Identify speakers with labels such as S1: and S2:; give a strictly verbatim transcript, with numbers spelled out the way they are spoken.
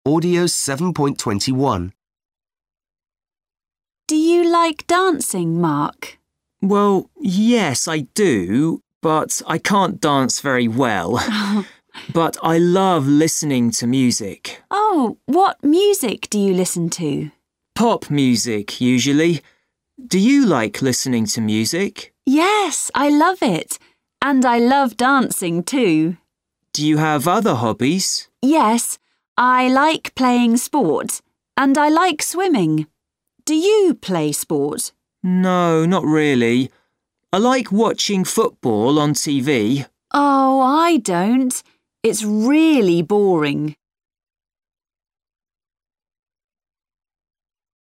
S1: Audio seven point two one.
S2: Do you like dancing, Mark?
S3: Well, yes, I do, but I can't dance very well. But I love listening to music.
S2: Oh, what music do you listen to?
S3: Pop music, usually. Do you like listening to music?
S2: Yes, I love it. And I love dancing too.
S3: Do you have other hobbies?
S2: Yes, I like playing sport and I like swimming. Do you play sport?
S3: No, not really. I like watching football on T V.
S2: Oh, I don't. It's really boring.